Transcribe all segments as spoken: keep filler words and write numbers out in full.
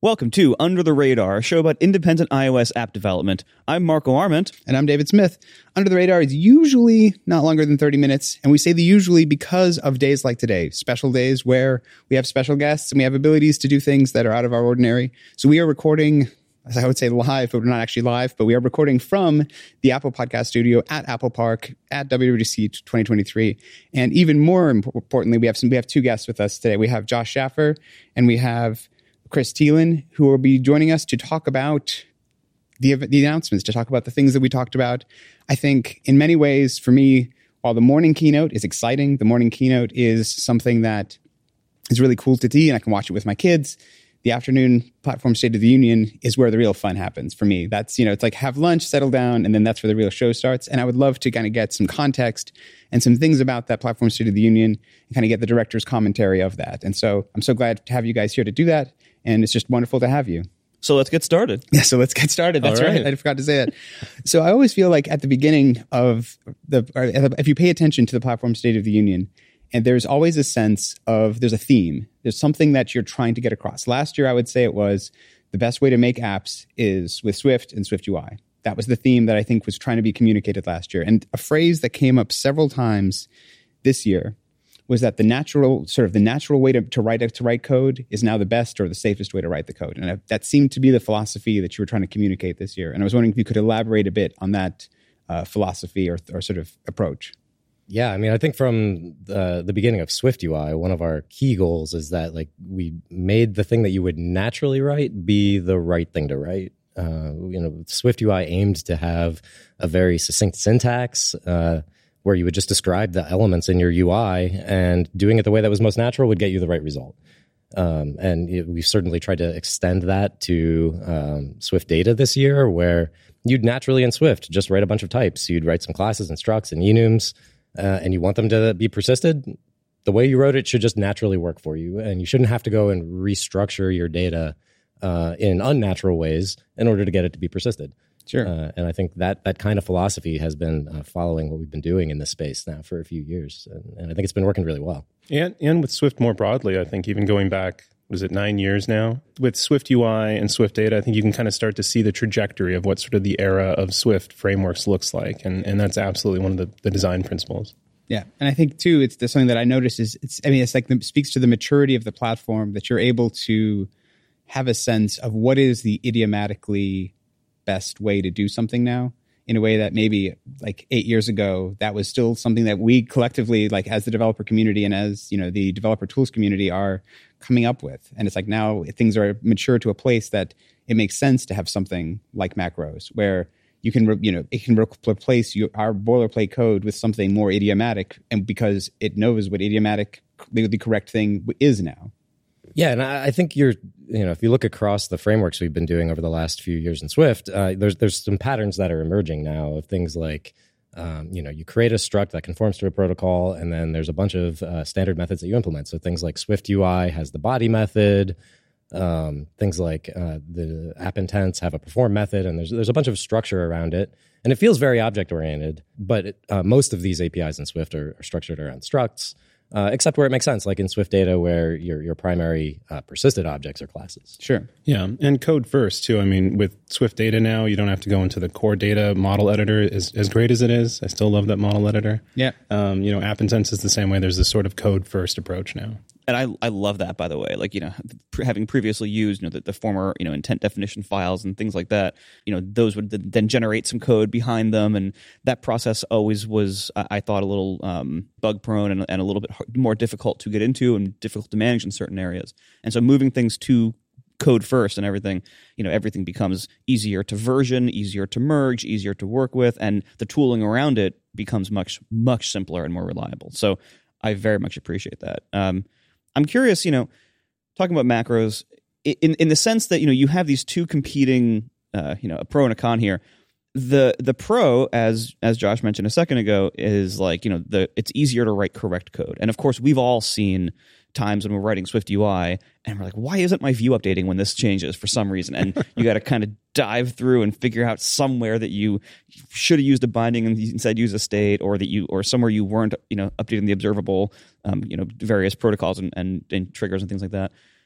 Welcome to Under the Radar, a show about independent iOS app development. I'm Marco Arment. And I'm David Smith. Under the Radar is usually not longer than thirty minutes, and we say the usually because of days like today, special days where we have special guests and we have abilities to do things that are out of our ordinary. So we are recording, as I would say live, but we're not actually live, but we are recording from the Apple Podcast Studio at Apple Park at W W D C twenty twenty-three. And even more importantly, we have some, we have two guests with us today. We have Josh Schaffer and we have Chris Thielen, who will be joining us to talk about the, the announcements, to talk about the things that we talked about. I think in many ways, for me, while the morning keynote is exciting, the morning keynote is something that is really cool to see, and I can watch it with my kids. The afternoon platform State of the Union is where the real fun happens for me. That's, you know, it's like have lunch, settle down, and then that's where the real show starts. And I would love to kind of get some context and some things about that platform State of the Union and kind of get the director's commentary of that. And so I'm so glad to have you guys here to do that. And it's just wonderful to have you. So let's get started. Yeah, so let's get started. That's right. right. I forgot to say that. So I always feel like at the beginning of the, or if you pay attention to the platform State of the Union, and there's always a sense of, there's a theme. There's something that you're trying to get across. Last year, I would say it was the best way to make apps is with Swift and Swift U I. That was the theme that I think was trying to be communicated last year. And a phrase that came up several times this year was that the natural, sort of the natural way to, to write to write code is now the best or the safest way to write the code. And that seemed to be the philosophy that you were trying to communicate this year. And I was wondering if you could elaborate a bit on that uh, philosophy or, or sort of approach. Yeah, I mean, I think from the, the beginning of Swift U I, one of our key goals is that like we made the thing that you would naturally write be the right thing to write. Uh, you know, Swift U I aimed to have a very succinct syntax uh, where you would just describe the elements in your U I, and doing it the way that was most natural would get you the right result. Um, and it, we've certainly tried to extend that to um, Swift Data this year, where you'd naturally in Swift just write a bunch of types. You'd write some classes and structs and enums. Uh, and you want them to be persisted, the way you wrote it should just naturally work for you. And you shouldn't have to go and restructure your data uh, in unnatural ways in order to get it to be persisted. Sure. Uh, and I think that that kind of philosophy has been uh, following what we've been doing in this space now for a few years. And, and I think it's been working really well. And, and with Swift more broadly, I think even going back, was it nine years now? With Swift U I and Swift Data, I think you can kind of start to see the trajectory of what sort of the era of Swift frameworks looks like. And, and that's absolutely one of the, the design principles. Yeah. And I think, too, it's there's something that I noticed is, it's, I mean, it's like, it speaks to the maturity of the platform that you're able to have a sense of what is the idiomatically best way to do something now, in a way that maybe like eight years ago, that was still something that we collectively, like as the developer community and as, you know, the developer tools community are coming up with. And it's like now things are mature to a place that it makes sense to have something like macros where you can, re- you know, it can re- replace your, our boilerplate code with something more idiomatic, and because it knows what idiomatic, the, the correct thing is now. Yeah, and I, I think you're, you know, if you look across the frameworks we've been doing over the last few years in Swift, uh, there's there's some patterns that are emerging now of things like, um, you know, you create a struct that conforms to a protocol, and then there's a bunch of uh, standard methods that you implement. So things like Swift U I has the body method, um, things like uh, the app intents have a perform method, and there's there's a bunch of structure around it. And it feels very object oriented, but it, uh, most of these A P Is in Swift are, are structured around structs. Uh, except where it makes sense, like in Swift Data, where your your primary uh, persisted objects are classes. Sure. Yeah, and code first, too. I mean, with Swift Data now, you don't have to go into the core data model editor. As, as great as it is, I still love that model editor. Yeah. Um, you know, app intents is the same way. There's this sort of code first approach now. And I I love that, by the way. Like, you know, having previously used, you know, the, the former, you know, intent definition files and things like that, you know, those would then generate some code behind them. And that process always was, I thought, a little um, bug prone and, and a little bit hard, more difficult to get into and difficult to manage in certain areas. And so moving things to code first and everything, you know, everything becomes easier to version, easier to merge, easier to work with, and the tooling around it becomes much, much simpler and more reliable. So I very much appreciate that. Um, I'm curious, you know, talking about macros in in the sense that, you know, you have these two competing, uh, you know, a pro and a con here. The the pro, as as Josh mentioned a second ago, is like, you know, the it's easier to write correct code. And of course, we've all seen times when we're writing Swift U I and we're like, why isn't my view updating when this changes for some reason? And you got to kind of dive through and figure out somewhere that you should have used a binding and instead use a state, or that you, or somewhere you weren't, you know, updating the observable, um, you know, various protocols and, and, and triggers and things like that.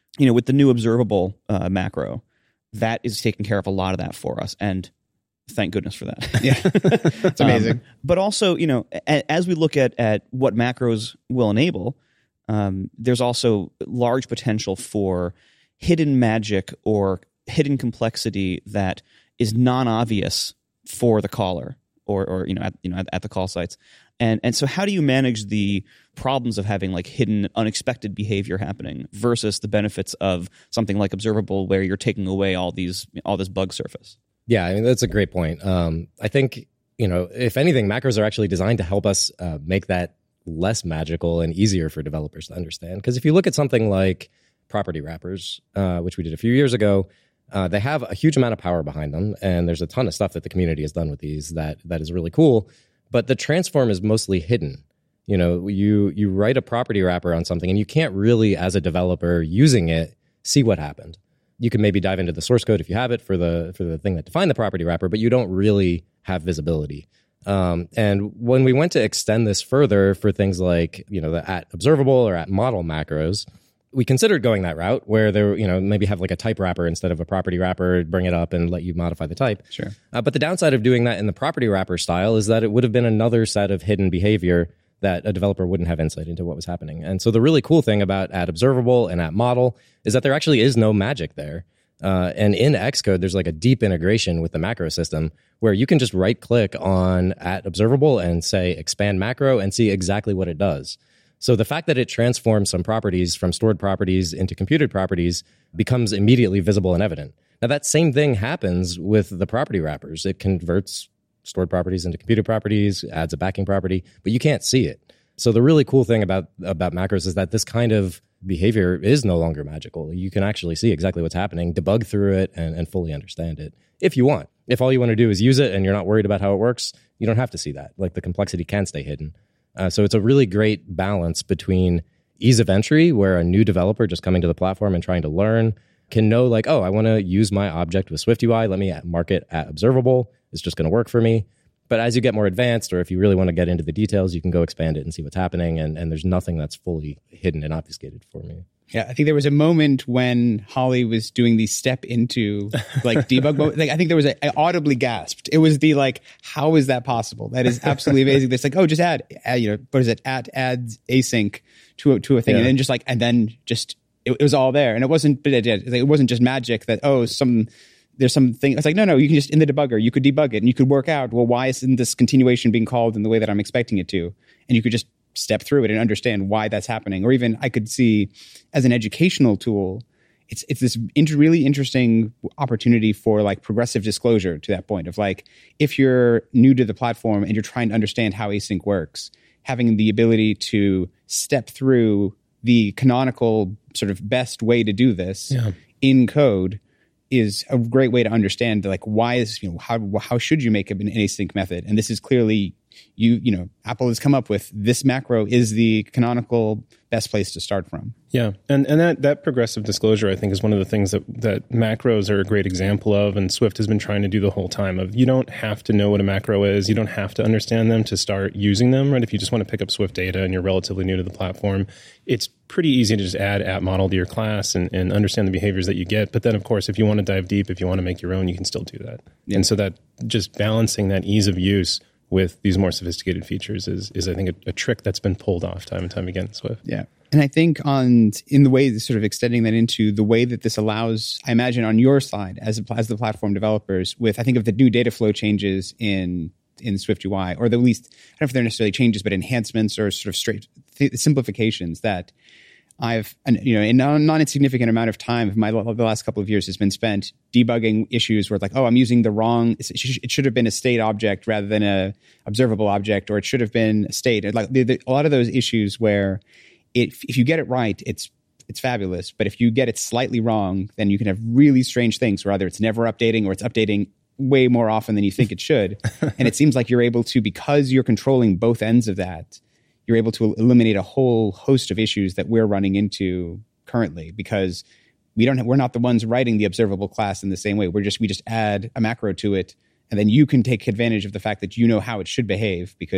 you know, with the new observable uh, macro, that is taking care of a lot of that for us. And thank goodness for that. Yeah, it's amazing. Um, but also, you know, a, as we look at, at what macros will enable, um, there's also large potential for hidden magic or hidden complexity that is non-obvious for the caller or, or you know, at, you know, at, at the call sites. And and so how do you manage the problems of having like hidden, unexpected behavior happening versus the benefits of something like observable where you're taking away all these all this bug surface? Yeah, I mean, that's a great point. Um, I think, you know, if anything, macros are actually designed to help us uh, make that less magical and easier for developers to understand. Because if you look at something like property wrappers, uh, which we did a few years ago, uh, they have a huge amount of power behind them. And there's a ton of stuff that the community has done with these that that is really cool. But the transform is mostly hidden. You know, you you write a property wrapper on something and you can't really, as a developer using it, see what happened. You can maybe dive into the source code if you have it for the for the thing that defined the property wrapper, but you don't really have visibility. Um, and when we went to extend this further for things like, you know, the at observable or at model macros, we considered going that route where there, you know, maybe have like a type wrapper instead of a property wrapper, bring it up and let you modify the type. Sure. Uh, but the downside of doing that in the property wrapper style is that it would have been another set of hidden behavior that a developer wouldn't have insight into what was happening. And so the really cool thing about at observable and at model is that there actually is no magic there. Uh, and in Xcode, there's like a deep integration with the macro system where you can just right click on at observable and say expand macro and see exactly what it does. So the fact that it transforms some properties from stored properties into computed properties becomes immediately visible and evident. Now, that same thing happens with the property wrappers. It converts stored properties into computed properties, adds a backing property, but you can't see it. So the really cool thing about, about macros is that this kind of behavior is no longer magical. You can actually see exactly what's happening, debug through it, and, and fully understand it if you want. If all you want to do is use it and you're not worried about how it works, you don't have to see that. Like the complexity can stay hidden. Uh, so it's a really great balance between ease of entry, where a new developer just coming to the platform and trying to learn can know like, oh, I want to use my object with SwiftUI. Let me mark it at observable. It's just going to work for me. But as you get more advanced, or if you really want to get into the details, you can go expand it and see what's happening. And, and there's nothing that's fully hidden and obfuscated for me. Yeah, I think there was a moment when Holly was doing the step into like debug mode. Like I think there was a, I audibly gasped. It was the like, how is that possible? That is absolutely amazing. It's like, oh, just add, add, you know, what is it? Add, add async to a, to a thing, yeah. And then just like, and then just it, it was all there, and it wasn't, but it, it wasn't just magic that oh some. There's something, it's like, no, no, you can just, in the debugger, you could debug it and you could work out, well, why isn't this continuation being called in the way that I'm expecting it to? And you could just step through it and understand why that's happening. Or even I could see as an educational tool, it's it's this inter- really interesting opportunity for like progressive disclosure to that point of like, if you're new to the platform and you're trying to understand how async works, having the ability to step through the canonical sort of best way to do this yeah. in code is a great way to understand like why is, you know, how how should you make an async method? And this is clearly you you know Apple has come up with this macro is the canonical best place to start from. Yeah, and and that that progressive disclosure I think is one of the things that that macros are a great example of, and Swift has been trying to do the whole time. Of you don't have to know what a macro is, you don't have to understand them to start using them. Right? If you just want to pick up Swift data and you're relatively new to the platform, it's pretty easy to just add app model to your class and, and understand the behaviors that you get. But then, of course, if you want to dive deep, if you want to make your own, you can still do that. Yeah. And so that just balancing that ease of use with these more sophisticated features is, is I think, a, a trick that's been pulled off time and time again in Swift. Yeah. And I think on in the way, sort of extending that into the way that this allows, I imagine on your side as, as the platform developers with, I think of the new data flow changes in in SwiftUI, or at least, I don't know if they're necessarily changes, but enhancements or sort of straight th- simplifications that I've, you know, in a non-insignificant amount of time, my the last couple of years has been spent debugging issues where it's like, oh, I'm using the wrong, it should have been a state object rather than a observable object, or it should have been a state. Like the, the, a lot of those issues where it, if you get it right, it's it's fabulous. But if you get it slightly wrong, then you can have really strange things where either it's never updating or it's updating way more often than you think it should. And it seems like you're able to, because you're controlling both ends of that, you're able to eliminate a whole host of issues that we're running into currently, because we don't have, we're not the ones writing the observable class in the same way. We're just, we just add a macro to it, and then you can take advantage of the fact that you know how it should behave because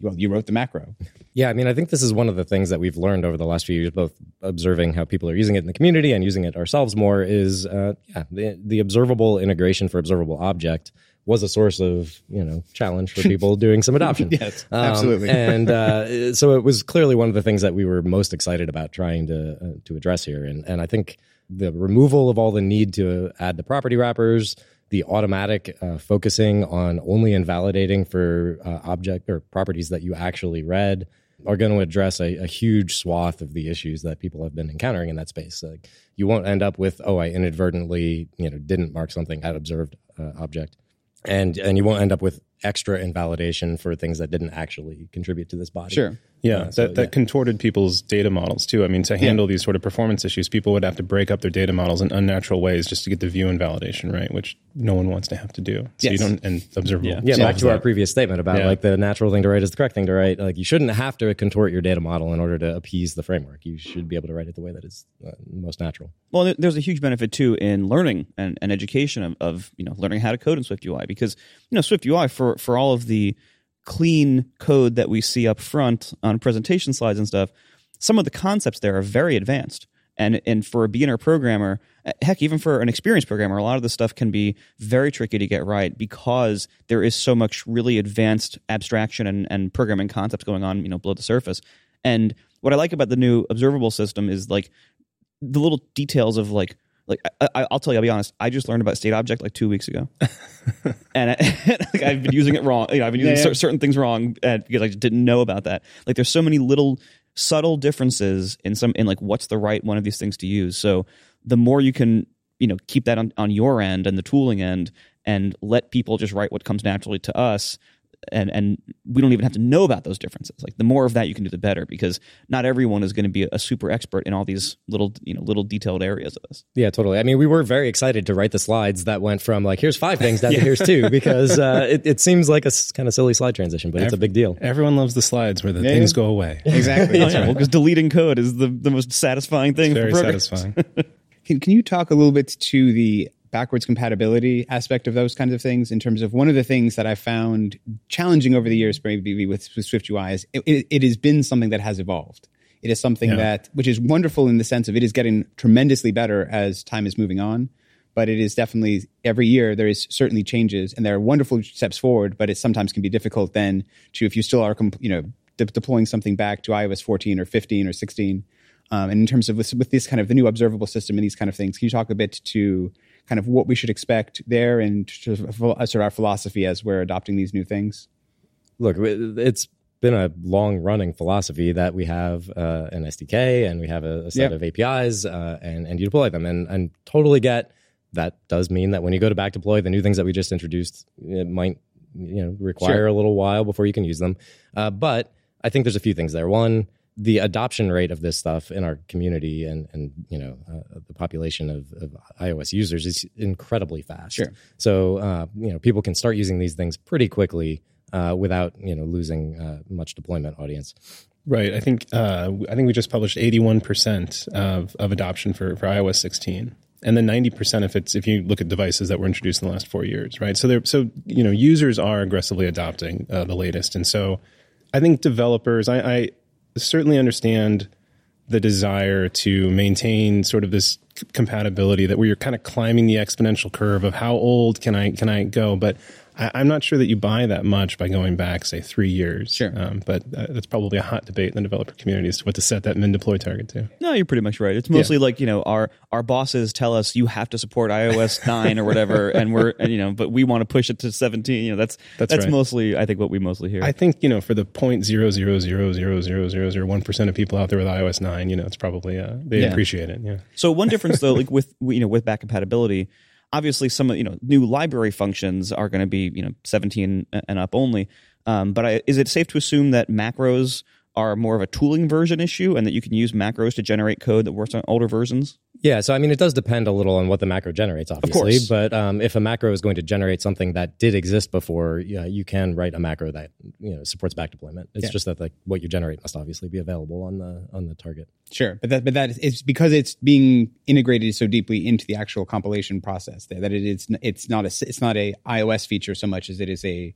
well, you wrote the macro. Yeah, I mean, I think this is one of the things that we've learned over the last few years, both observing how people are using it in the community and using it ourselves more, is uh, yeah, the, the observable integration for observable object was a source of, you know, challenge for people doing some adoption. Yes, um, absolutely. and uh, so it was clearly one of the things that we were most excited about trying to uh, to address here. And and I think the removal of all the need to add the property wrappers, the automatic uh, focusing on only invalidating for uh, object or properties that you actually read are going to address a, a huge swath of the issues that people have been encountering in that space. Like, you won't end up with, oh, I inadvertently, you know, didn't mark something at observed uh, object. And and you won't end up with extra invalidation for things that didn't actually contribute to this body. Sure. Yeah, Uh, that, so, that yeah. contorted people's data models too. I mean, to handle these sort of performance issues, people would have to break up their data models in unnatural ways just to get the view invalidation right, which no one wants to have to do. So Yes. you don't, and observable. Yeah. Yeah, back solves to our that. previous statement about Yeah. like the natural thing to write is the correct thing to write. Like, you shouldn't have to contort your data model in order to appease the framework. You should be able to write it the way that is uh, most natural. Well, there- there's a huge benefit too in learning and, and education of, of you know learning how to code in SwiftUI, because you know SwiftUI for for all of the clean code that we see up front on presentation slides and stuff, some of the concepts there are very advanced. And and for a beginner programmer, heck, even for an experienced programmer, a lot of the stuff can be very tricky to get right because there is so much really advanced abstraction and, and programming concepts going on, you know, below the surface. And what I like about the new observable system is like the little details of like, like I, I'll tell you, I'll be honest, I just learned about state object like two weeks ago, and I, like, I've been using it wrong. You know, I've been using Yeah, yeah. cer- certain things wrong uh, because I just didn't know about that. Like, there's so many little subtle differences in some in like what's the right one of these things to use. So the more you can, you know, keep that on, on your end and the tooling end, and let people just write what comes naturally to us. And and we don't even have to know about those differences. Like, the more of that you can do, the better, because not everyone is going to be a super expert in all these little, you know, little detailed areas of this. Yeah, totally. I mean, we were very excited to write the slides that went from like, here's five things down to here's two, because uh, it, it seems like a kind of silly slide transition, but it's a big deal. Everyone loves the slides where the Yeah, things yeah. go away. Exactly. Oh, yeah, well, because deleting code is the, the most satisfying thing Very for programmers. satisfying. Can, can you talk a little bit to the backwards compatibility aspect of those kinds of things, in terms of one of the things that I found challenging over the years, maybe with, with SwiftUI, is it, it, it has been something that has evolved. It is something Yeah. that, which is wonderful in the sense of it is getting tremendously better as time is moving on, but it is definitely every year there is certainly changes, and there are wonderful steps forward, but it sometimes can be difficult then to, if you still are, you know, de- deploying something back to iOS fourteen or fifteen or sixteen. Um, and in terms of with, with this kind of the new observable system and these kind of things, can you talk a bit to kind of what we should expect there, and sort of, sort of our philosophy as we're adopting these new things? Look, it's been a long running philosophy that we have uh, an S D K and we have a, a set Yep. of A P Is uh, and, and you deploy them. And, and totally get that does mean that when you go to back deploy the new things that we just introduced, it might you know require Sure. a little while before you can use them. Uh, but I think there's a few things there. One, the adoption rate of this stuff in our community and, and you know, uh, the population of, of iOS users is incredibly fast. Sure. So, uh, you know, people can start using these things pretty quickly uh, without, you know, losing uh, much deployment audience. Right. I think uh, I think we just published eighty-one percent of, of adoption for, for iOS sixteen. And then ninety percent if it's if you look at devices that were introduced in the last four years, right? So they're so you know users are aggressively adopting uh, the latest, and so I think developers, I, I certainly understand the desire to maintain sort of this c- compatibility that where you're kind of climbing the exponential curve of how old can I can I go, but I, I'm not sure that you buy that much by going back, say, three years. Sure. Um, but uh, that's probably a hot debate in the developer community as to what to set that min deploy target to. No, you're pretty much right. It's mostly like, you know, our our bosses tell us you have to support iOS nine or whatever, and we're and, you know, but we want to push it to seventeen. You know, that's That's that's right. mostly I think what we mostly hear. I think, you know, for the point zero zero zero zero zero zero zero one percent of people out there with iOS nine, you know, it's probably uh, they Yeah. appreciate it. Yeah. So one difference though, like with you know with back compatibility, obviously some of you know new library functions are going to be you know seventeen and up only. Um, but I, is it safe to assume that macros are more of a tooling version issue, and that you can use macros to generate code that works on older versions? Yeah, so I mean, it does depend a little on what the macro generates, obviously. course. But um, if a macro is going to generate something that did exist before, yeah, you can write a macro that you know supports back deployment. It's Yeah. just that like what you generate must obviously be available on the on the target. Sure, but that but that is because it's being integrated so deeply into the actual compilation process there, that it is it's not a it's not a iOS feature so much as it is a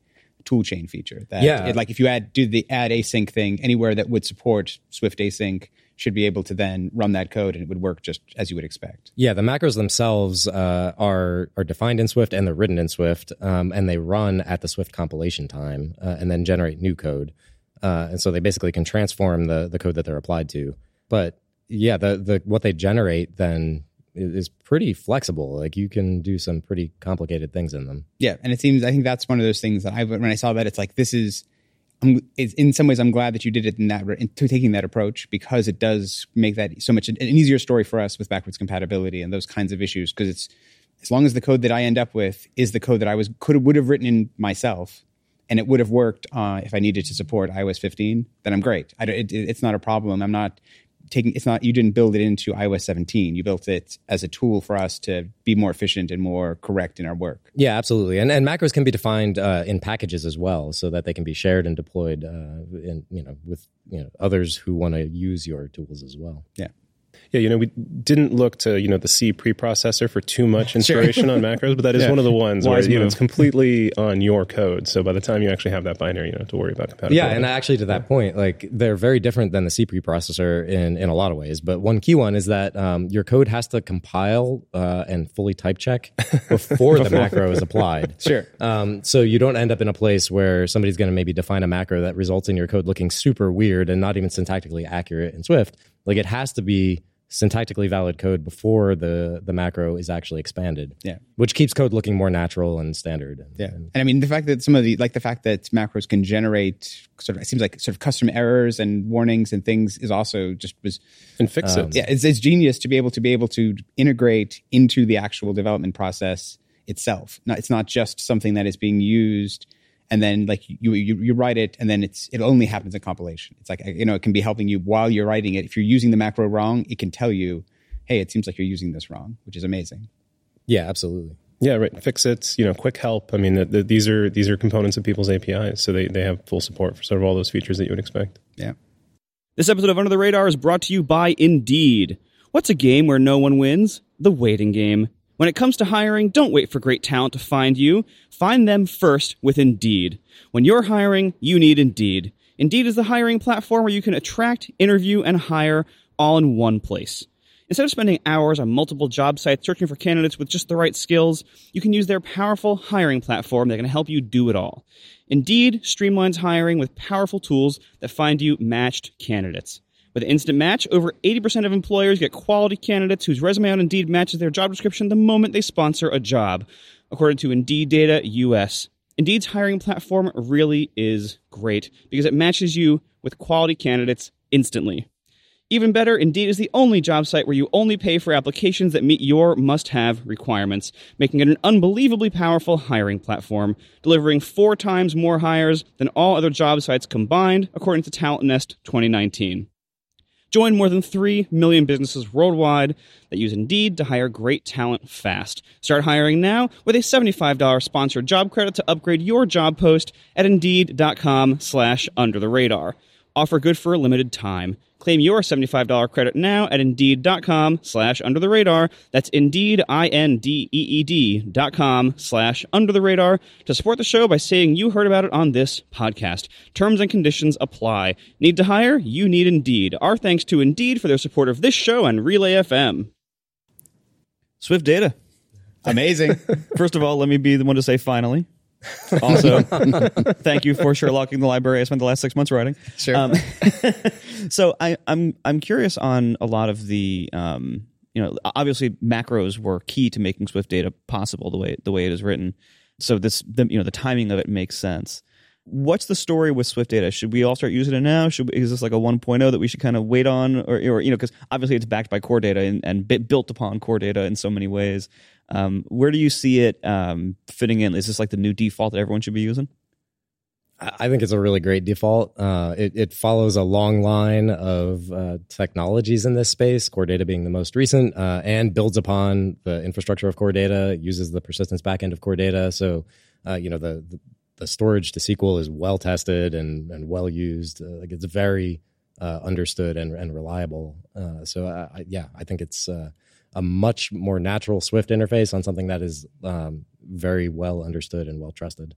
toolchain feature. That Yeah. it, like if you add do the add async thing anywhere that would support Swift async, should be able to then run that code and it would work just as you would expect. Yeah, the macros themselves uh, are are defined in Swift and they're written in Swift, um, and they run at the Swift compilation time uh, and then generate new code. Uh, and so they basically can transform the the code that they're applied to. But yeah, the the what they generate then is pretty flexible. Like you can do some pretty complicated things in them. Yeah, and it seems I think that's one of those things that I when I saw that it's like this is. I'm, it's, in some ways, I'm glad that you did it in that in, to taking that approach because it does make that so much an, an easier story for us with backwards compatibility and those kinds of issues. Because it's as long as the code that I end up with is the code that I was could would have written in myself, and it would have worked uh, if I needed to support i O S fifteen, then I'm great. I, it, it's not a problem. I'm not taking. It's not you didn't build it into i O S seventeen. You built it as a tool for us to be more efficient and more correct in our work. Yeah, absolutely. And and macros can be defined uh, in packages as well, so that they can be shared and deployed uh, in you know with you know others who want to use your tools as well. Yeah. Yeah, you know, we didn't look to, you know, the C preprocessor for too much inspiration on macros, but that is Yeah. one of the ones Wise where, you know, move. it's completely on your code. So by the time you actually have that binary, you don't have to worry about compatibility. Yeah, and actually to that point, like they're very different than the C preprocessor in, in a lot of ways. But one key one is that um, your code has to compile uh, and fully type check before the macro is applied. Sure. Um, so you don't end up in a place where somebody's going to maybe define a macro that results in your code looking super weird and not even syntactically accurate in Swift. Like it has to be syntactically valid code before the, the macro is actually expanded. Yeah. Which keeps code looking more natural and standard. And, Yeah. and- And I mean, the fact that some of the, like the fact that macros can generate sort of, it seems like sort of custom errors and warnings and things is also just was, And fix it. yeah, it's, it's genius to be able to be able to integrate into the actual development process itself. Not, it's not just something that is being used and then like you, you you write it and then it's it only happens in compilation. It's like, you know, it can be helping you while you're writing it. If you're using the macro wrong, it can tell you, hey, it seems like you're using this wrong, which is amazing. yeah, absolutely. Yeah, right. Fix it. You know, quick help. I mean, the, the, these are these are components of people's A P Is, so they, they have full support for sort of all those features that you would expect. Yeah. This episode of Under the Radar is brought to you by Indeed. What's a game where no one wins? The waiting game. When it comes to hiring, don't wait for great talent to find you. Find them first with Indeed. When you're hiring, you need Indeed. Indeed is the hiring platform where you can attract, interview, and hire all in one place. Instead of spending hours on multiple job sites searching for candidates with just the right skills, you can use their powerful hiring platform that can help you do it all. Indeed streamlines hiring with powerful tools that find you matched candidates. With Instant Match, over eighty percent of employers get quality candidates whose resume on Indeed matches their job description the moment they sponsor a job, according to Indeed Data U S. Indeed's hiring platform really is great because it matches you with quality candidates instantly. Even better, Indeed is the only job site where you only pay for applications that meet your must-have requirements, making it an unbelievably powerful hiring platform, delivering four times more hires than all other job sites combined, according to Talent Nest twenty nineteen. Join more than three million businesses worldwide that use Indeed to hire great talent fast. Start hiring now with a seventy-five dollars sponsored job credit to upgrade your job post at Indeed.com slash under the radar. Offer good for a limited time. Claim your seventy-five dollars credit now at Indeed.com slash under the radar. That's Indeed, I N D E E D dot com slash under the radar to support the show by saying you heard about it on this podcast. Terms and conditions apply. Need to hire? You need Indeed. Our thanks to Indeed for their support of this show and Relay F M. Swift Data. Amazing. First of all, let me be the one to say finally. Also, thank you for Sherlocking the library I spent the last six months writing. Sure. Um, so I, I'm I'm curious on a lot of the um, you know obviously macros were key to making Swift Data possible the way the way it is written. So this the, you know the timing of it makes sense. What's the story with Swift Data? Should we all start using it now? Should we, is this like a one point oh that we should kind of wait on, or, or you know because obviously it's backed by Core Data and, and bit, built upon Core Data in so many ways. Um, where do you see it um, fitting in? Is this like the new default that everyone should be using? I think it's a really great default. Uh, it, it follows a long line of uh, technologies in this space, Core Data being the most recent, uh, and builds upon the infrastructure of Core Data, uses the persistence backend of Core Data. So, uh, you know, the, the the storage to S Q L is well tested and, and well used. Uh, like it's very uh, understood and, and reliable. Uh, so, uh, I, yeah, I think it's uh, a much more natural Swift interface on something that is um, very well understood and well trusted.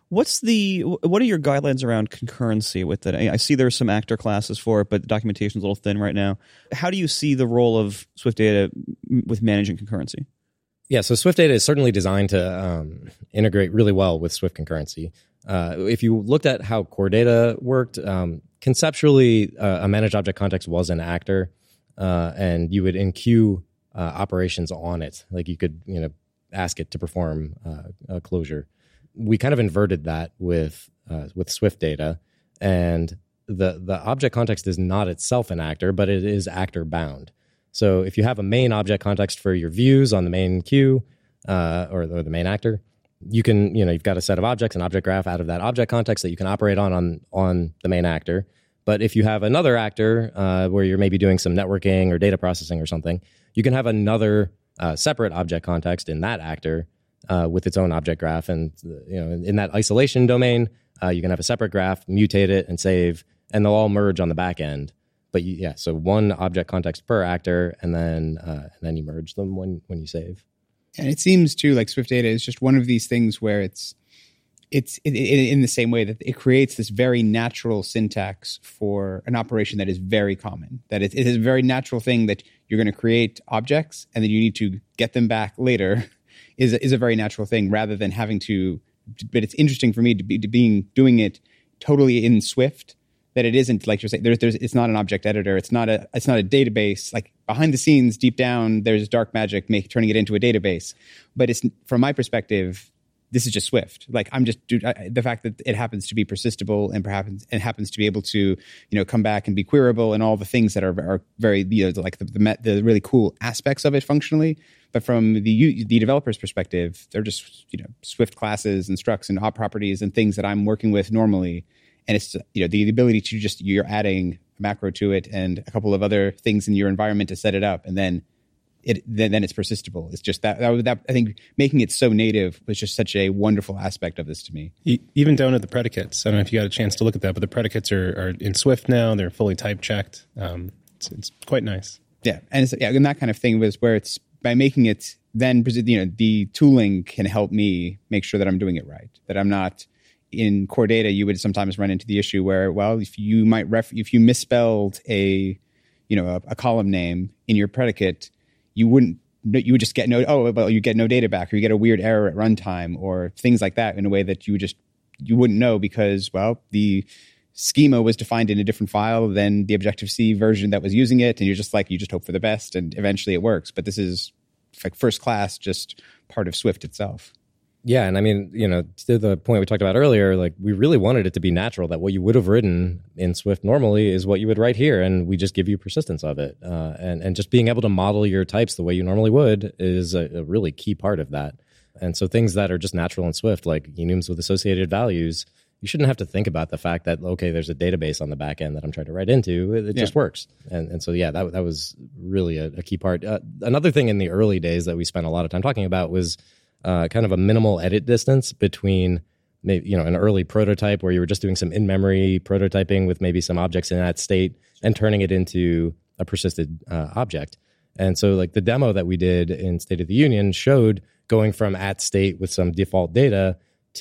What's the what are your guidelines around concurrency with it? I, I see there's some actor classes for it, but the documentation's a little thin right now. How do you see the role of Swift Data with managing concurrency? Yeah, so Swift Data is certainly designed to um, integrate really well with Swift concurrency. Uh, if you looked at how Core Data worked, um, conceptually, uh, a managed object context was an actor, uh, and you would enqueue uh, operations on it. Like you could, you know, ask it to perform uh, a closure. We kind of inverted that with uh, with Swift Data, and the the object context is not itself an actor, but it is actor bound. So if you have a main object context for your views on the main queue uh, or, or the main actor, you can, you know, you've got a set of objects, an object graph out of that object context that you can operate on on, on the main actor. But if you have another actor uh, where you're maybe doing some networking or data processing or something, you can have another uh, separate object context in that actor uh, with its own object graph. And, you know, in, in that isolation domain, uh, you can have a separate graph, mutate it and save, and they'll all merge on the back end. But you, yeah, so one object context per actor, and then uh, and then you merge them when, when you save. And it seems too like Swift Data is just one of these things where it's it's it, it, in the same way that it creates this very natural syntax for an operation that is very common. That it, it is a very natural thing that you're going to create objects and then you need to get them back later is is a very natural thing rather than having to. But it's interesting for me to be to being doing it totally in Swift. That it isn't like you're saying. There's, there's, it's not an object editor. It's not a, it's not a database. Like behind the scenes, deep down, there's dark magic make turning it into a database. But it's from my perspective, this is just Swift. Like I'm just dude, I, the fact that it happens to be persistable and perhaps it happens to be able to, you know, come back and be queryable and all the things that are are very, you know, like the the, the really cool aspects of it functionally. But from the the developer's perspective, they're just, you know, Swift classes and structs and op properties and things that I'm working with normally. And it's, you know, the, the ability to just, you're adding a macro to it and a couple of other things in your environment to set it up. And then it then, then it's persistable. It's just that, that, that, I think making it so native was just such a wonderful aspect of this to me. Even down at the predicates. I don't know if you got a chance to look at that, but the predicates are, are in Swift now. They're fully type checked. Um, it's, it's quite nice. Yeah. And it's, yeah, and that kind of thing was where it's by making it then, you know, the tooling can help me make sure that I'm doing it right, that I'm not. In Core Data, you would sometimes run into the issue where, well, if you might ref, if you misspelled a, you know, a, a column name in your predicate, you wouldn't, you would just get no, oh, well, you get no data back, or you get a weird error at runtime, or things like that in a way that you would just, you wouldn't know because, well, the schema was defined in a different file than the Objective-C version that was using it, and you're just like, you just hope for the best, and eventually it works. But this is like first class, just part of Swift itself. Yeah, and I mean, you know, to the point we talked about earlier, like we really wanted it to be natural that what you would have written in Swift normally is what you would write here, and we just give you persistence of it. Uh, and, and just being able to model your types the way you normally would is a, a really key part of that. And so things that are just natural in Swift, like enums with associated values, you shouldn't have to think about the fact that, okay, there's a database on the back end that I'm trying to write into. It, it yeah. just works. And and so, yeah, that, that was really a, a key part. Uh, another thing in the early days that we spent a lot of time talking about was Uh, kind of a minimal edit distance between, maybe, you know, an early prototype where you were just doing some in-memory prototyping with maybe some objects in that state and turning it into a persisted uh, object. And so, like the demo that we did in State of the Union showed going from at state with some default data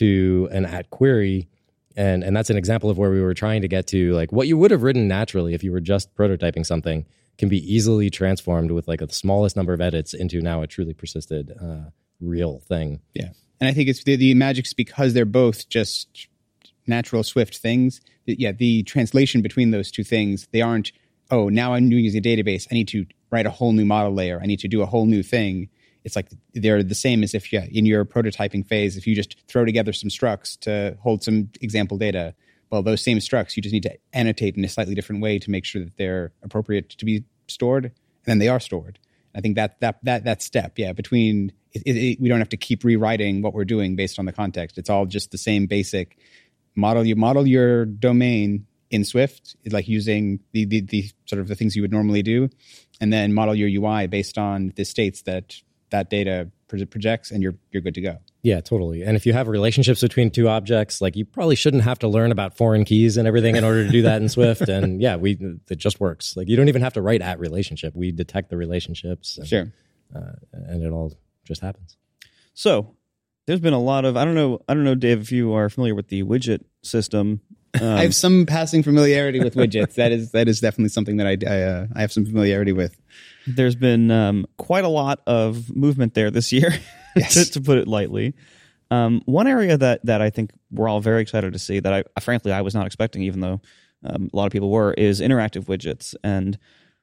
to an at query, and and that's an example of where we were trying to get to like what you would have written naturally if you were just prototyping something can be easily transformed with like the smallest number of edits into now a truly persisted uh real thing. Yeah. And I think it's the, the magic's because they're both just natural Swift things. Yeah, the translation between those two things, they aren't, oh, now I'm using a database. I need to write a whole new model layer. I need to do a whole new thing. It's like they're the same as if, yeah, in your prototyping phase, if you just throw together some structs to hold some example data, well, those same structs, you just need to annotate in a slightly different way to make sure that they're appropriate to be stored, and then they are stored. I think that that that that step, yeah, between it, it, it, we don't have to keep rewriting what we're doing based on the context. It's all just the same basic model. You model your domain in Swift, like using the, the the sort of the things you would normally do, and then model your U I based on the states that that data projects, and you're you're good to go. Yeah, totally. And if you have relationships between two objects, like you probably shouldn't have to learn about foreign keys and everything in order to do that in Swift. And yeah, we it just works. Like you don't even have to write at relationship. We detect the relationships. And, sure. Uh, and it all just happens. So There's been a lot of I don't know I don't know Dave if you are familiar with the widget system. Um, I have some passing familiarity with widgets. That is that is definitely something that I I, uh, I have some familiarity with. There's been um, quite a lot of movement there this year, Yes. to, to put it lightly. Um, one area that that I think we're all very excited to see that I frankly I was not expecting, even though um, a lot of people were, is interactive widgets. And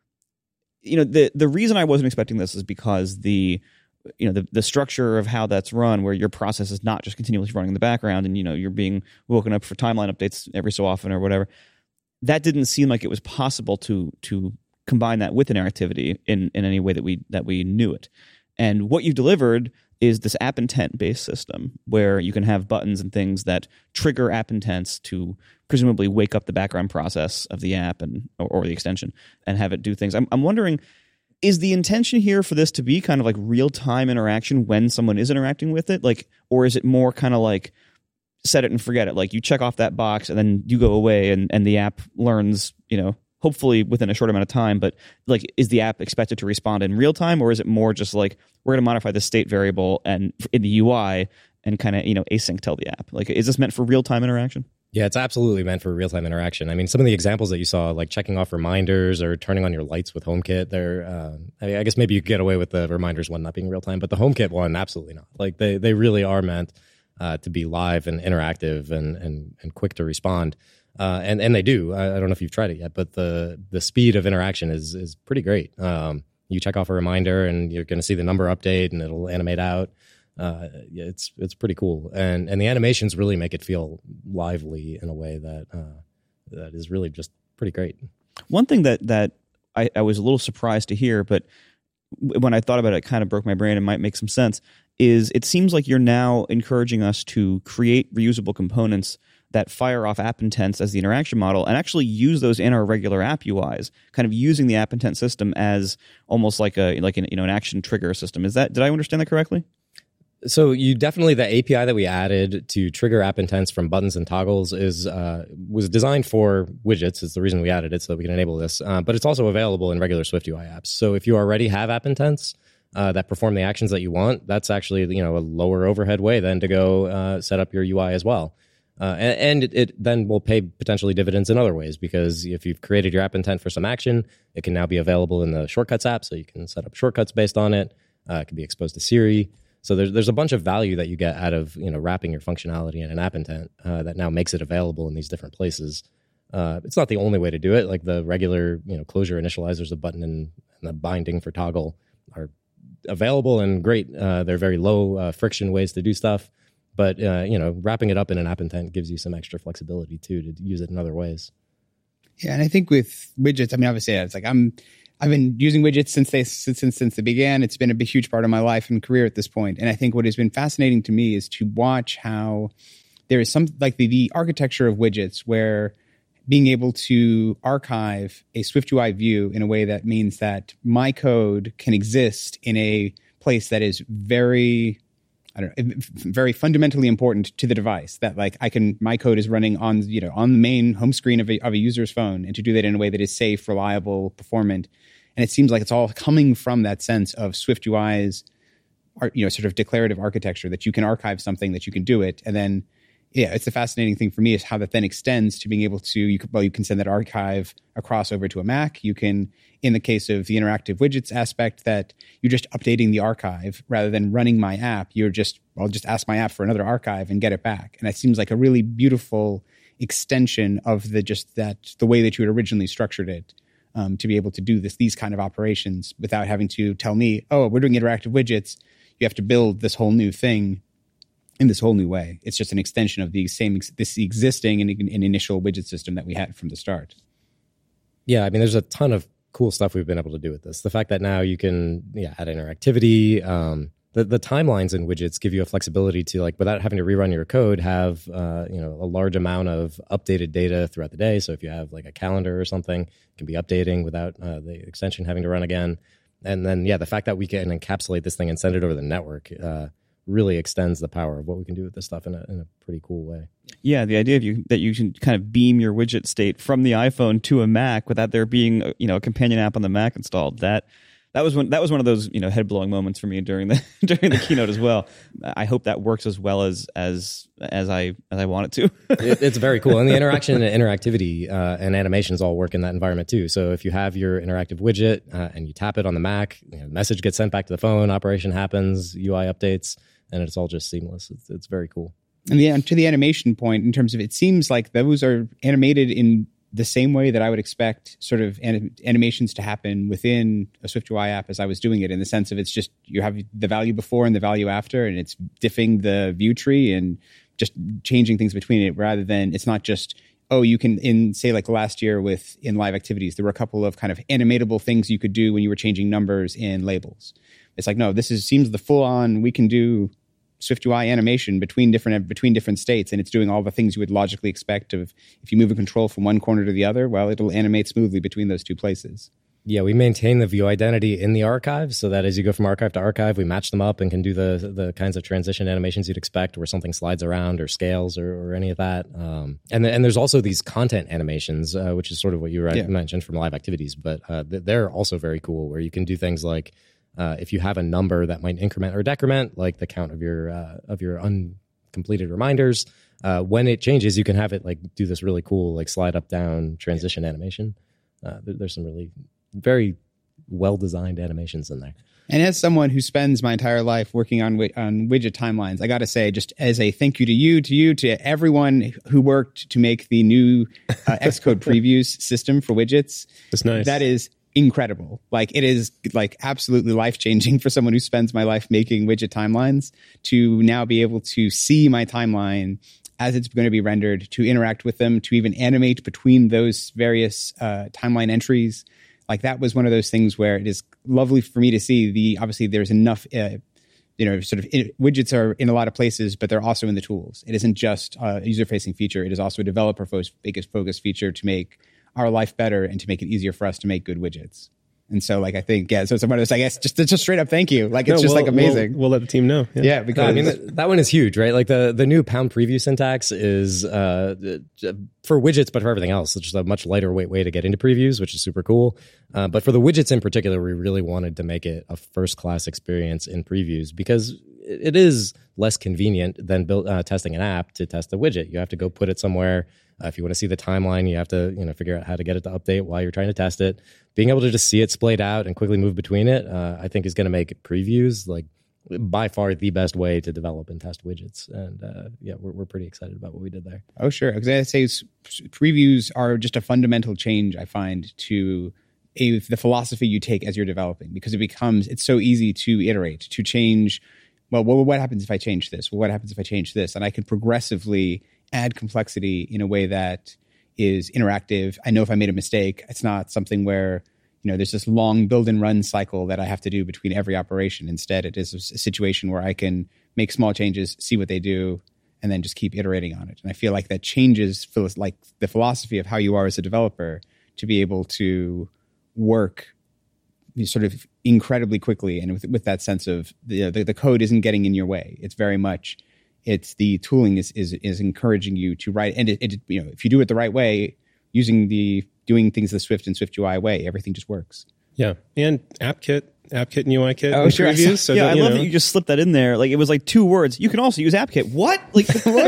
you know the the reason I wasn't expecting this is because the you know the the structure of how that's run, where your process is not just continuously running in the background, and you know you're being woken up for timeline updates every so often or whatever. That didn't seem like it was possible to to combine that with interactivity in, in any way that we that we knew it. And what you've delivered is this app intent based system where you can have buttons and things that trigger app intents to presumably wake up the background process of the app and or, or the extension and have it do things. I'm I'm wondering, is the intention here for this to be kind of like real time interaction when someone is interacting with it, like, or is it more kind of like set it and forget it? Like you check off that box and then you go away and, and the app learns, you know, hopefully within a short amount of time, but like, is the app expected to respond in real time, or is it more just like, we're going to modify the state variable and in the U I and kind of, you know, async tell the app? Like, is this meant for real time interaction? Yeah, it's absolutely meant for real time interaction. I mean, some of the examples that you saw, like checking off reminders or turning on your lights with HomeKit, they're, uh, I, mean, I guess maybe you could get away with the reminders one not being real time, but the HomeKit one, absolutely not. Like they, they really are meant uh, to be live and interactive and, and, and quick to respond. Uh, and, and they do. I, I don't know if you've tried it yet, but the, the speed of interaction is, is pretty great. Um, you check off a reminder and you're going to see the number update and it'll animate out. Uh, yeah, it's, it's pretty cool. And, and the animations really make it feel lively in a way that, uh, that is really just pretty great. One thing that, that I, I was a little surprised to hear, but when I thought about it, it kind of broke my brain and might make some sense, is it seems like you're now encouraging us to create reusable components that fire off app intents as the interaction model and actually use those in our regular app U Is, kind of using the app intent system as almost like a like an, you know, an action trigger system. Is that, did I understand that correctly? So you definitely, the A P I that we added to trigger app intents from buttons and toggles is uh, was designed for widgets. It's the reason we added it, so that we can enable this. Uh, but it's also available in regular SwiftUI apps. So if you already have app intents uh, that perform the actions that you want, that's actually, you know, a lower overhead way then to go uh, set up your U I as well. Uh, and and it, it then will pay potentially dividends in other ways, because if you've created your app intent for some action, it can now be available in the Shortcuts app, so you can set up shortcuts based on it. Uh, it can be exposed to Siri. So there's there's a bunch of value that you get out of, you know, wrapping your functionality in an app intent uh, that now makes it available in these different places. Uh, it's not the only way to do it. Like the regular, you know, closure initializers, the button and, and the binding for toggle are available and great. Uh, they're very low uh, friction ways to do stuff. But, uh, you know, wrapping it up in an app intent gives you some extra flexibility, too, to use it in other ways. Yeah, and I think with widgets, I mean, obviously, yeah, it's like I'm, I've been using widgets since they since since they began. It's been a big, huge part of my life and career at this point. And I think what has been fascinating to me is to watch how there is some, like the, the architecture of widgets, where being able to archive a SwiftUI view in a way that means that my code can exist in a place that is very... I don't know, very fundamentally important to the device, that like I can, my code is running on, you know, on the main home screen of a, of a user's phone, and to do that in a way that is safe, reliable, performant. And it seems like it's all coming from that sense of SwiftUI's, you know, sort of declarative architecture, that you can archive something, that you can do it. And then, yeah, it's the fascinating thing for me is how that then extends to being able to, you could, well, you can send that archive across over to a Mac. You can, in the case of the interactive widgets aspect, that you're just updating the archive rather than running my app. You're just, I'll just ask my app for another archive and get it back. And it seems like a really beautiful extension of the, just that, the way that you had originally structured it, um, to be able to do this, these kind of operations without having to tell me, oh, we're doing interactive widgets. You have to build this whole new thing in this whole new way. It's just an extension of the same, this existing and, and initial widget system that we had from the start. Yeah, I mean, there's a ton of cool stuff we've been able to do with this. The fact that now you can yeah, add interactivity, um, the, the timelines in widgets give you a flexibility to, like, without having to rerun your code, have uh, you know, a large amount of updated data throughout the day. So if you have like a calendar or something, it can be updating without uh, the extension having to run again. And then, yeah, the fact that we can encapsulate this thing and send it over the network uh, really extends the power of what we can do with this stuff in a, in a pretty cool way. Yeah, the idea of you that you can kind of beam your widget state from the iPhone to a Mac without there being a, you know, a companion app on the Mac installed, that that was one that was one of those, you know, head blowing moments for me during the during the keynote as well. I hope that works as well as as as I as I want it to. it, it's very cool, and the interaction and interactivity uh, and animations all work in that environment too. So if you have your interactive widget uh, and you tap it on the Mac, you know, message gets sent back to the phone, operation happens, U I updates, and it's all just seamless. It's, it's very cool. And the, to the animation point, in terms of, it seems like those are animated in the same way that I would expect sort of anim- animations to happen within a SwiftUI app as I was doing it, in the sense of it's just, you have the value before and the value after, and it's diffing the view tree and just changing things between it, rather than, it's not just, oh, you can, in say like last year with in live activities, there were a couple of kind of animatable things you could do when you were changing numbers in labels. It's like, no, this is seems the full on, we can do SwiftUI animation between different between different states, and it's doing all the things you would logically expect of, if you move a control from one corner to the other, well, it'll animate smoothly between those two places. Yeah, we maintain the view identity in the archive, so that as you go from archive to archive, we match them up and can do the the kinds of transition animations you'd expect, where something slides around or scales or, or any of that. Um, and and there's also these content animations, uh, which is sort of what you yeah. mentioned from live activities, but uh, they're also very cool, where you can do things like, Uh, if you have a number that might increment or decrement, like the count of your uh, of your uncompleted reminders, uh, when it changes, you can have it like do this really cool like slide up down transition animation. Uh, there, there's some really very well designed animations in there. And as someone who spends my entire life working on on widget timelines, I got to say, just as a thank you to you, to you, to everyone who worked to make the new uh, Xcode previews system for widgets. That's nice. That is incredible. Like, it is like absolutely life-changing for someone who spends my life making widget timelines, to now be able to see my timeline as it's going to be rendered, to interact with them, to even animate between those various uh, timeline entries. Like, that was one of those things where it is lovely for me to see the, obviously there's enough, uh, you know, sort of it, widgets are in a lot of places, but they're also in the tools. It isn't just a user-facing feature. It is also a developer focused feature to make our life better and to make it easier for us to make good widgets. And so, like, I think, yeah, so it's one of those, I guess, just, it's just straight up thank you. Like, it's no, just we'll, like amazing. We'll, we'll let the team know. Yeah, yeah because no, I mean, that, that one is huge, right? Like the, the new pound preview syntax is uh, for widgets, but for everything else, it's just a much lighter weight way to get into previews, which is super cool. Uh, but for the widgets in particular, we really wanted to make it a first class experience in previews, because it is less convenient than build, uh, testing an app to test a widget. You have to go put it somewhere. Uh, if you want to see the timeline, you have to, you know, figure out how to get it to update while you're trying to test it. Being able to just see it splayed out and quickly move between it, uh, I think is going to make previews like by far the best way to develop and test widgets. And uh, yeah, we're we're pretty excited about what we did there. Oh, sure. Because I'd say previews are just a fundamental change, I find, to a, the philosophy you take as you're developing, because it becomes, it's so easy to iterate, to change. Well, what, what happens if I change this? Well, what happens if I change this? And I can progressively add complexity in a way that is interactive. I know if I made a mistake, it's not something where, you know, there's this long build and run cycle that I have to do between every operation. Instead, it is a situation where I can make small changes, see what they do, and then just keep iterating on it. And I feel like that changes like the philosophy of how you are as a developer, to be able to work sort of incredibly quickly, and with, with that sense of the, the the code isn't getting in your way. It's very much, it's the tooling is is is encouraging you to write, and it, it you know, if you do it the right way, using the doing things the Swift and SwiftUI way, everything just works. Yeah, and AppKit, AppKit and UIKit. Oh, sure. Previews, so yeah, that, I you love know. that you just slipped that in there. Like, it was like two words. You can also use AppKit. What? Like,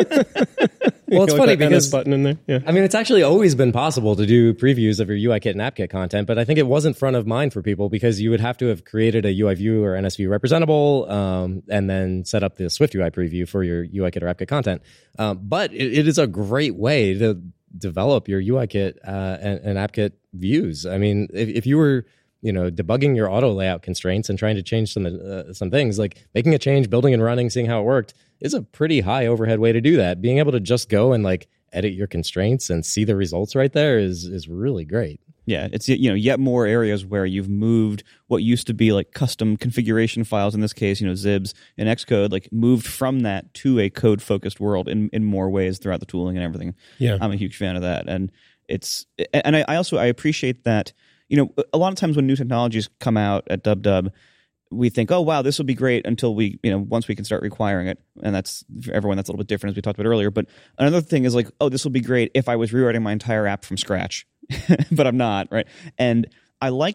what? Well, it's Like funny that because button in there. Yeah. I mean, it's actually always been possible to do previews of your UIKit and AppKit content, but I think it wasn't front of mind for people, because you would have to have created a U I view or N S V representable, um, and then set up the SwiftUI preview for your UIKit or AppKit content. Um, but it, it is a great way to develop your UIKit uh, and, and AppKit views. I mean, if, if you were, you know, debugging your auto layout constraints and trying to change some uh, some things, like making a change, building and running, seeing how it worked, is a pretty high overhead way to do that. Being able to just go and like edit your constraints and see the results right there is is really great. Yeah, it's, you know, yet more areas where you've moved what used to be like custom configuration files, in this case, you know, Zibs and Xcode, like moved from that to a code focused world in, in more ways throughout the tooling and everything. Yeah, I'm a huge fan of that, and it's and I, I also I appreciate that. You know, a lot of times when new technologies come out at DubDub, we think, oh, wow, this will be great until we, you know, once we can start requiring it. And that's, for everyone, that's a little bit different, as we talked about earlier. But another thing is like, oh, this will be great if I was rewriting my entire app from scratch. But I'm not, right? And I like that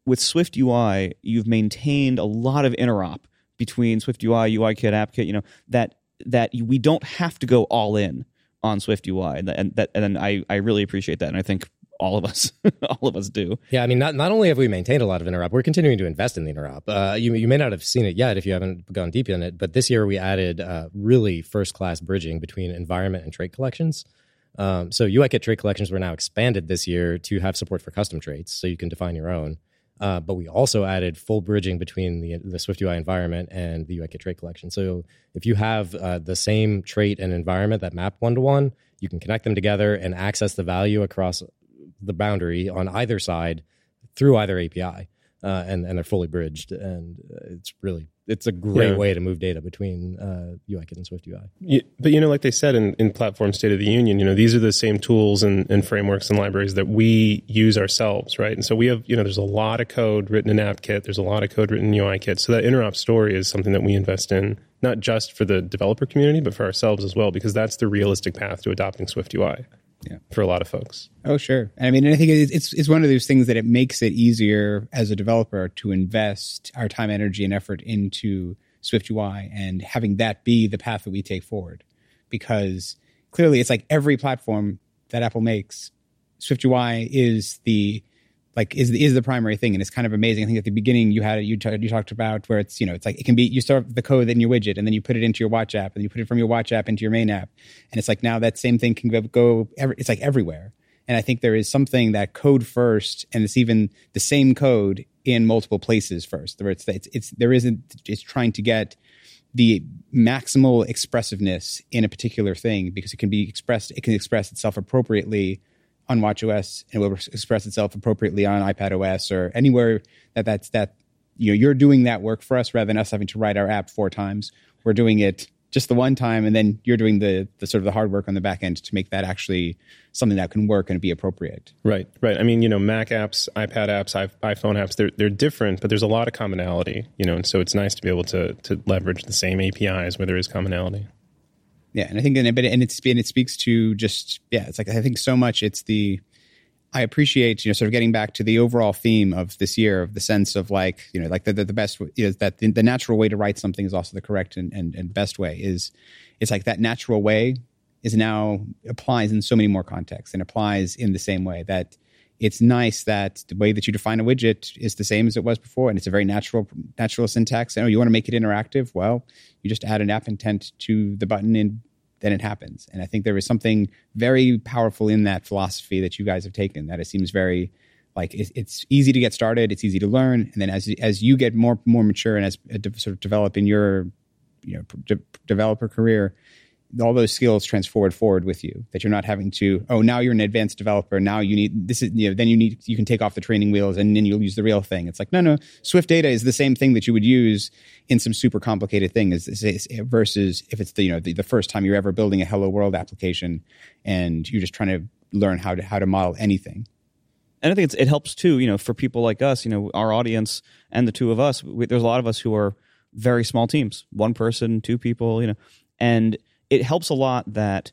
with SwiftUI, you've maintained a lot of interop between SwiftUI, UIKit, AppKit, you know, that that we don't have to go all in on SwiftUI. And, and that and I, I really appreciate that. And I think all of us, all of us do. Yeah, I mean, not not only have we maintained a lot of interop, we're continuing to invest in the interop. Uh, you you may not have seen it yet if you haven't gone deep in it, but this year we added uh, really first-class bridging between environment and trait collections. Um, so UIKit trait collections were now expanded this year to have support for custom traits, so you can define your own. Uh, but we also added full bridging between the the SwiftUI environment and the UIKit trait collection. So if you have uh, the same trait and environment that map one-to-one, you can connect them together and access the value across the boundary on either side through either A P I, uh, and and they're fully bridged, and it's really it's a great yeah. way to move data between uh, UIKit and SwiftUI. Yeah, but you know, like they said in, in Platform State of the Union, you know, these are the same tools and, and frameworks and libraries that we use ourselves, right? And so we have, you know, there's a lot of code written in AppKit, there's a lot of code written in UIKit. So that interop story is something that we invest in, not just for the developer community, but for ourselves as well, because that's the realistic path to adopting SwiftUI. Yeah, for a lot of folks. Oh, sure. I mean, I think it's it's one of those things that it makes it easier as a developer to invest our time, energy, and effort into SwiftUI and having that be the path that we take forward. Because clearly, it's like every platform that Apple makes, SwiftUI is the like is the, is the primary thing, and it's kind of amazing. I think at the beginning you had you t- you talked about where it's you know it's like it can be you start the code in your widget and then you put it into your watch app and you put it from your watch app into your main app, and it's like now that same thing can go, go every, it's like everywhere. And I think there is something that code first, and it's even the same code in multiple places first. Where it's it's, it's there isn't it's trying to get the maximal expressiveness in a particular thing because it can be expressed it can express itself appropriately on watchOS, and it will express itself appropriately on iPadOS or anywhere that that's that you know you're doing that work for us rather than us having to write our app four times. We're doing it just the one time, and then you're doing the the sort of the hard work on the back end to make that actually something that can work and be appropriate. Right, right. I mean, you know, Mac apps, iPad apps, iPhone apps, they're they're different, but there's a lot of commonality. You know, and so it's nice to be able to to leverage the same A P Is where there is commonality. Yeah, and I think, and it, and it's and it speaks to just yeah, it's like I think so much. It's the I appreciate you know sort of getting back to the overall theme of this year of the sense of like you know like the the, the best is that the, the natural way to write something is also the correct and, and and best way is it's like that natural way is now applies in so many more contexts and applies in the same way that it's nice that the way that you define a widget is the same as it was before, and it's a very natural natural syntax. And oh, you want to make it interactive? Well, you just add an app intent to the button and then it happens. And I think there is something very powerful in that philosophy that you guys have taken, that it seems very like it, it's easy to get started, it's easy to learn, and then as as you get more more mature and as uh, de- sort of develop in your you know de- developer career, all those skills transform forward with you, that you're not having to, oh, now you're an advanced developer. Now you need, this is, you know, then you need, you can take off the training wheels and then you'll use the real thing. It's like, no, no, Swift Data is the same thing that you would use in some super complicated thing is, is, versus if it's the, you know, the, the first time you're ever building a Hello World application and you're just trying to learn how to, how to model anything. And I think it's, it helps too, you know, for people like us, you know, our audience and the two of us, we, there's a lot of us who are very small teams, one person, two people, you know, and it helps a lot that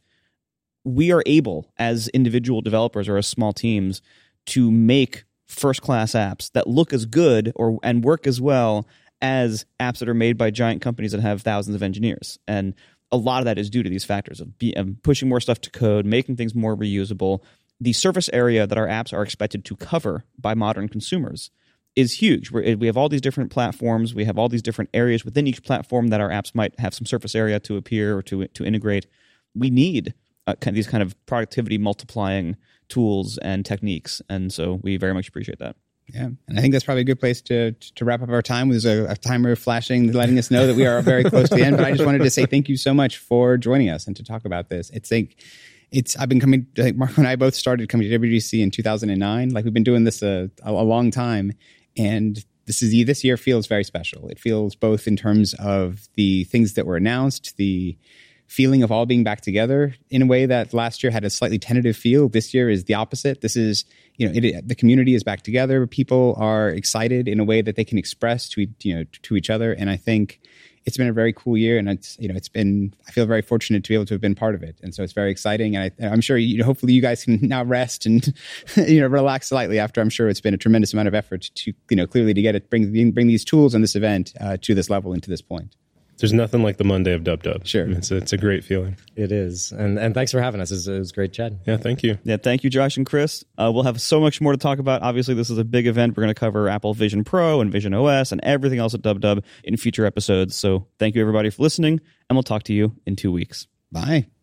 we are able as individual developers or as small teams to make first-class apps that look as good or and work as well as apps that are made by giant companies that have thousands of engineers. And a lot of that is due to these factors of, be, of pushing more stuff to code, making things more reusable. The surface area that our apps are expected to cover by modern consumers is huge. We're, we have all these different platforms. We have all these different areas within each platform that our apps might have some surface area to appear or to to integrate. We need uh, kind of these kind of productivity multiplying tools and techniques, and so we very much appreciate that. Yeah, and I think that's probably a good place to to wrap up our time. There's a, a timer flashing, letting us know that we are very close to the end. But I just wanted to say thank you so much for joining us and to talk about this. It's like it's I've been coming. Like Marco and I both started coming to W W D C in two thousand nine. Like we've been doing this a, a, a long time. And this is this year feels very special. It feels both in terms of the things that were announced, the feeling of all being back together in a way that last year had a slightly tentative feel. This year is the opposite. This is, you know, it, the community is back together. People are excited in a way that they can express to you know to each other. And I think it's been a very cool year, and it's you know it's been I feel very fortunate to be able to have been part of it, and so it's very exciting. And I, I'm sure you know, hopefully you guys can now rest and you know relax slightly after I'm sure it's been a tremendous amount of effort to you know clearly to get it bring bring these tools and this event uh, to this level and to this point. There's nothing like the Monday of Dub Dub. Sure. It's a, it's a great feeling. It is. And and thanks for having us. It was, it was great chatting. Yeah, thank you. Yeah, thank you, Josh and Chris. Uh, we'll have so much more to talk about. Obviously, this is a big event. We're going to cover Apple Vision Pro and Vision O S and everything else at Dub Dub in future episodes. So thank you, everybody, for listening, and we'll talk to you in two weeks. Bye.